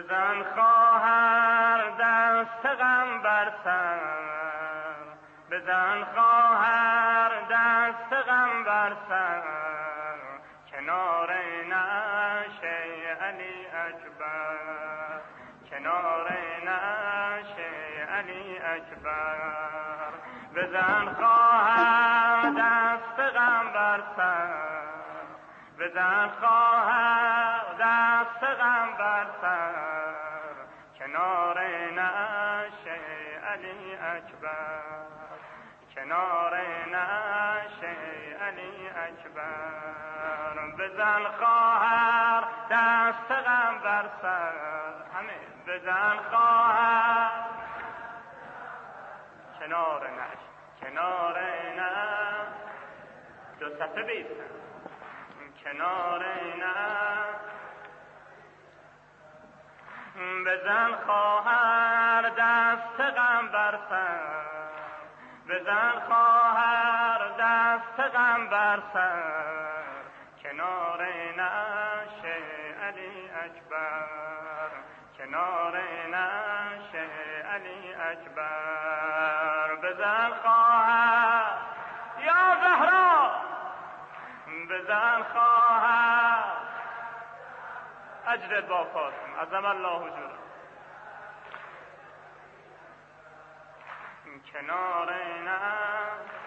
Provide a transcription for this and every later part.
بزن خواهر دست غم بر سر، بزن خواهر دست غم بر سر، کنار نعشه علی اکبر، کنار نعشه علی اکبر. بزن خواهر دست غم بر سر، بزن خواهر دست غم بر سر، کنار نعشه علی اکبر، کنار نعشه علی اکبر. بزن خواهر دست غم بر سر، همه بزن خواهر کنار نعشه، کنار نعشه، دو صفحه بیستن، کنار نعشه. بزن خواهر دست غم بر سر، بزن خواهر دست غم بر سر، کنار نعشه علی اکبر، کنار نعشه علی اکبر. بزن خواهر یا زهرا، بزن خواهر اجرد با فاطمه عظم الله اجرها، کنار نعشه.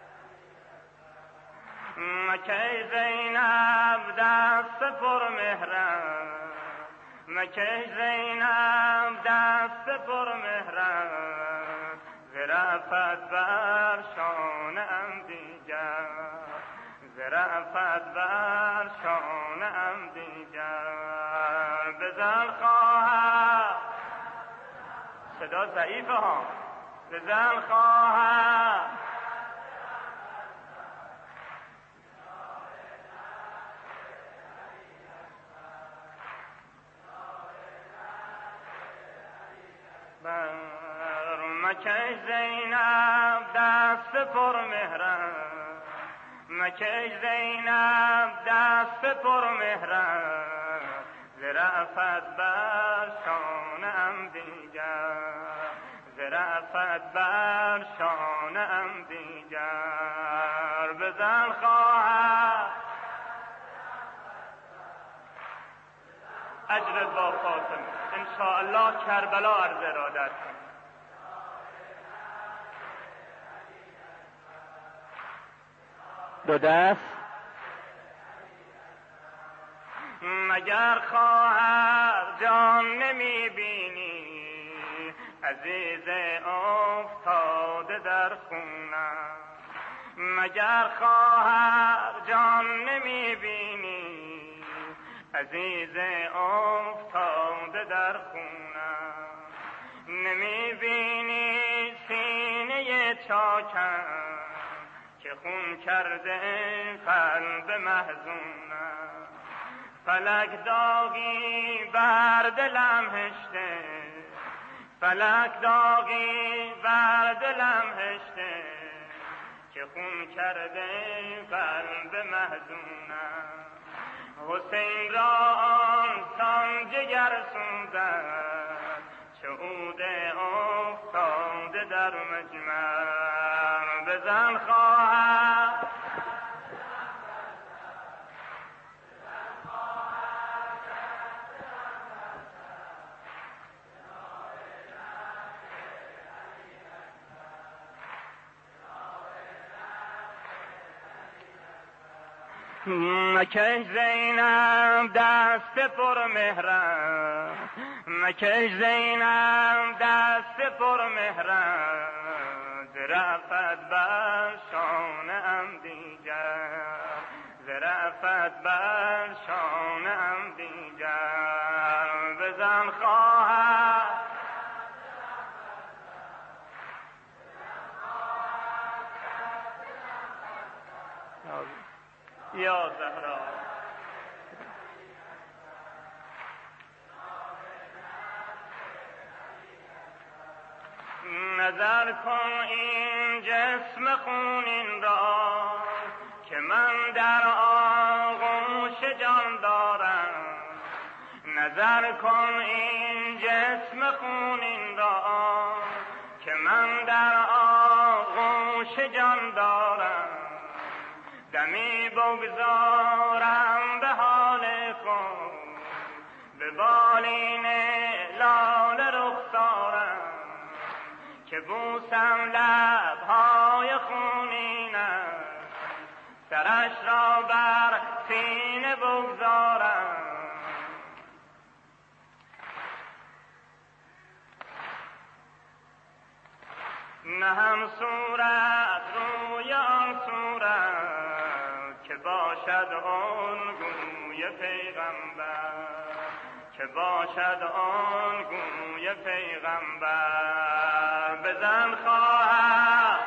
مکه زینب دست پر مهرم، مکه زینب دست پر مهرم، ظرافت بر شانه‌ام دیگر، ظرافت بر شانه‌ام دیگر. بزن خواهر، صدا ضعیفه ها، بزن خواهر بر مکه زینب دست پر مهرم، مکه زینب دست پر مهرم، ظرافت بر شانه‌ام دیگر، ظرافت بر شانه‌ام دیگر. بزن خواهر اجرت با فاطمه، انشاءالله کربلا عرض ارادت کن. دو دست. مگر خواهر جان نمی بینی، عزیز افتاده در خونم، مگر خواهر جان نمی بینی، عزیز افتاده در خونم. نمی بینی سینه چاکم که خون کرده قلب محزونم، فلک داغی بر دلم هشته، فلک داغی بر دلم هشته، که خون کرده قلب محزونم. حسین را آن جگر سوزد، شهود افتاده در مجمر. بزن خواهر مکه زینب دست پر مهرم، مکه زینب دست پر مهرم، ظرافت بر شانه‌ام دیگر، ظرافت بر شانه‌ام دیگر. بزن خواهر یا زهرا، نظر کن این جسم خونین را که من در آغوش جان دارم، نظر کن این جسم خونین را که من در آغوش جان دارم، دمی بگذارم به حال خود، به بالین لال رخسارم که بوسم لبهای خونینم، سرش را بر سینه بگذارم. نه هم صورت روی آن صورت که باشد آن گوی پیغمبر، که باشد آن گوی پیغمبر. بزن خواهر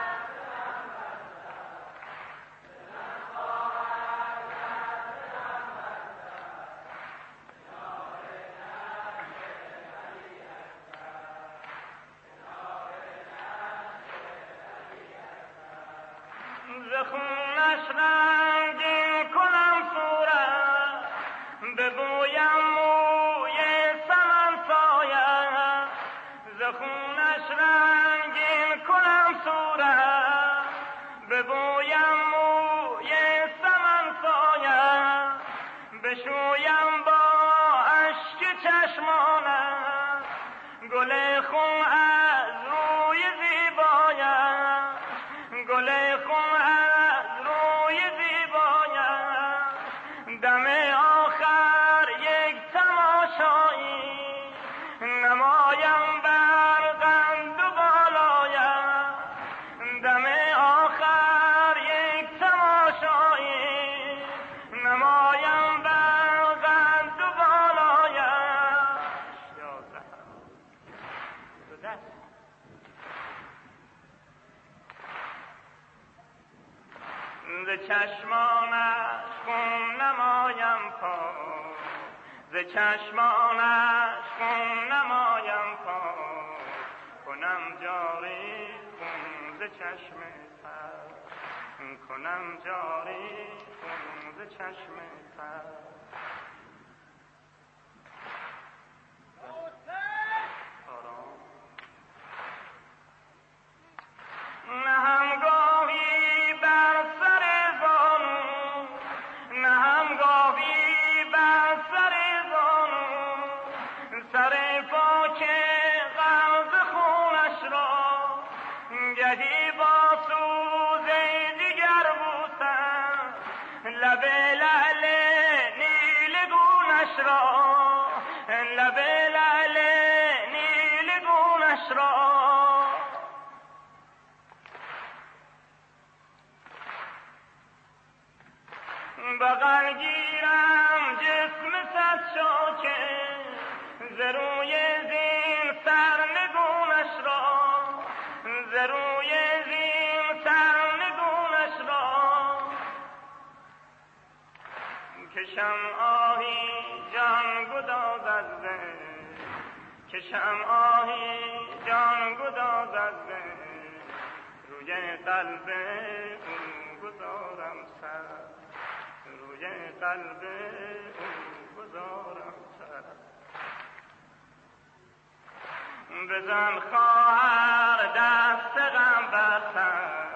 ز خونش رنگین کنم صورت، ببویم موی سمن سایه. ز خونش رنگین کنم صورت، ببویم موی سمن سایه. بشویم با اشک چشمانم گل خون از روی زیبایم، گل خون از روی زیبایم. دم آخر یک تماشایی نمایم بر قند و بالایم، دم آخر یک تماشایی نمایم بر قند و بالایم. ز چشمانش خون نمایم پاک، ز چشمانش خون نمایم پاک، کنم جاری خون ز چشم تر، کنم جاری خون ز چشم تر. نه همگاهی بر سر زانو، نه همگاهی بر سر زانو، سر پاک غرق خونش را گهی با سوز دیگر بوسم، لب لعل نیلگونش را، لب لعل نیلگونش را. بغل گیرم جسم صد شاکه، ز روی زین سرنگونش را، ز روی زین سرنگونش را. کشم آهی جان گداز از دل، کشم آهی جان گداز از دل، روی قلب او گذارم سر، روی قلب او گذارم سر. بزن خواهر دست غم بر سر،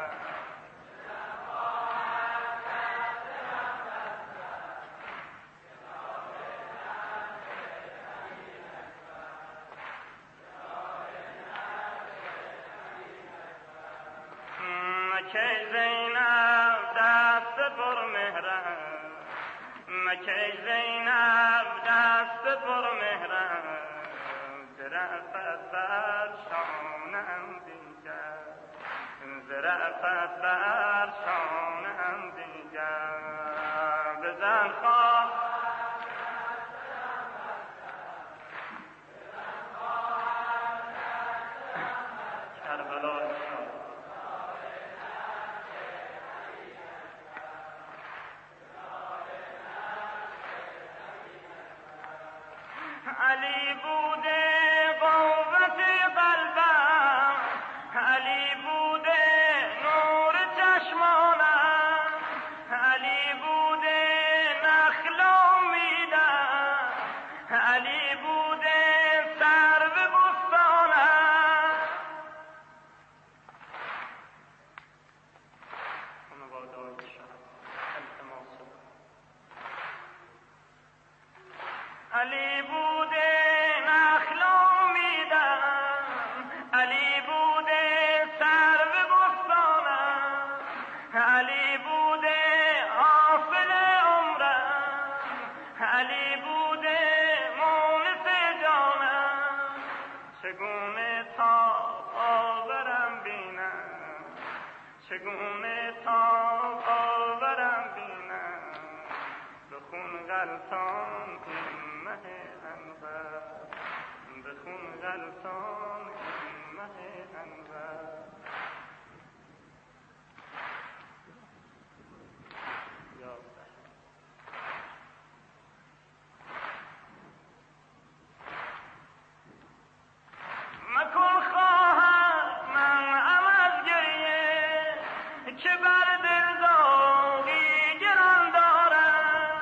مکه زینب دست پر مهرم، مکه زینب دست پر مهرم، ظرفت بر شانم دیگر، ظرفت بر شانم دیگر. بزن خواه کربلا علی بوده قوت قلبم، علی بوده نور چشمانم، علی بوده نخل امیدم، چگونه تا باورم بینم به خون غلطان این مه انور، به خون غلطان این مه انور. مکن خواهر من از گریه که بر دل داغی گران دارم.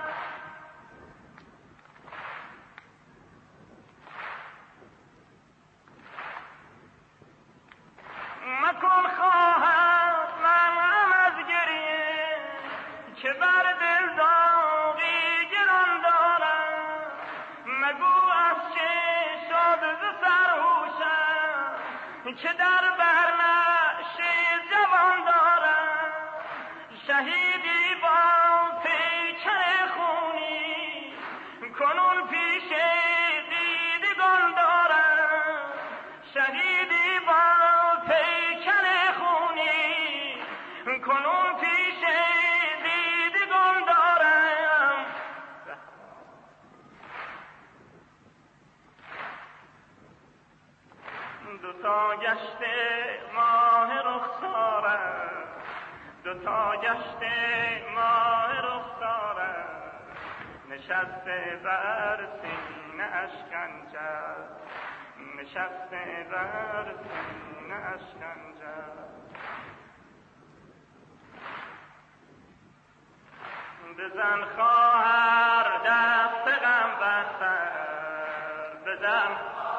مکن خواهر من از گریه که بر دل داغی گران دارم. مگو از چه شد ز سرهوشم که در برنشه جوان دارم. شهیدی با پیکر خونی کنون پیش دیدگان دارم. شهیدی با پیکر خونی کنون پیش دیدگان دارم. دوتا گشته ماه رخسارم، دوتا گشته ماه رخسارم، نشسته بر سینه اشکنجه، نشسته بر سینه اشکنجه. بزن خواهر دست غم بر سر، بزن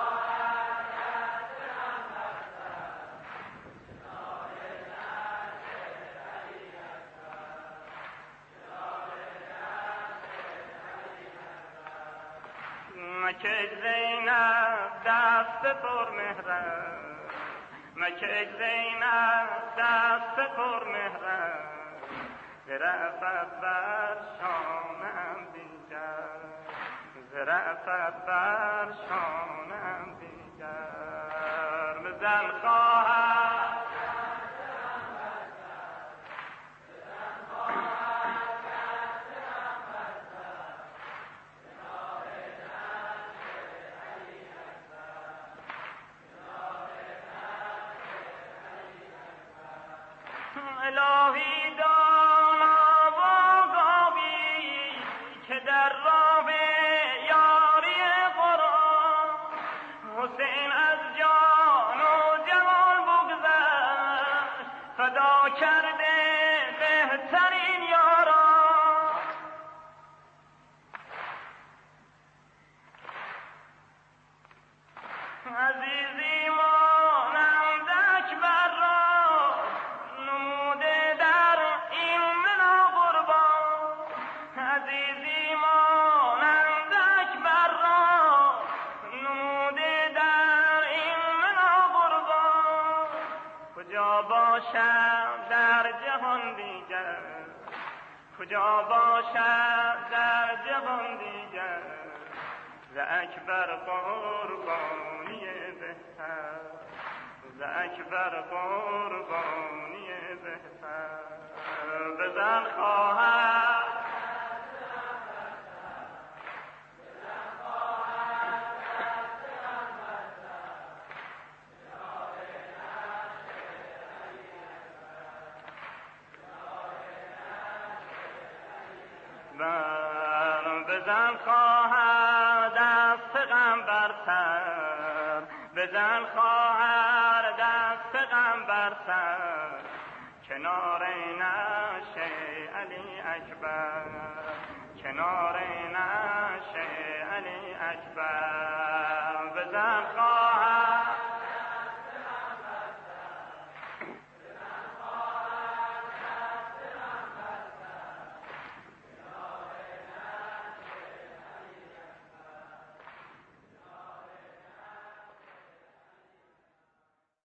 مکه زینب دست پر مهرم، مکه زینب دست پر مهرم، ظرفت بر شانم دیگر، ظرفت بر شانم دیگر. بزن خواهر الهی دانا باگاوی که در راه یاری قرآن حسین از جان و جمال بگذشت، فدا کرده بهترین یاران. عزیزی مانند اکبر را نموده در این منا قربان، عزیزی مانند اکبر را نموده در این منا قربان. کجا باشد در جهان دیگر، کجا باشد در جهان دیگر، ز اکبر قربانی بهتر، ز اکبر قربانی بهتر. بزن خواهر بزن خواهر دست غم بر سر، بزن خواهر دست غم بر سر، کنار نعش علی اکبر، کنار نعش علی اکبر. بزن خواهر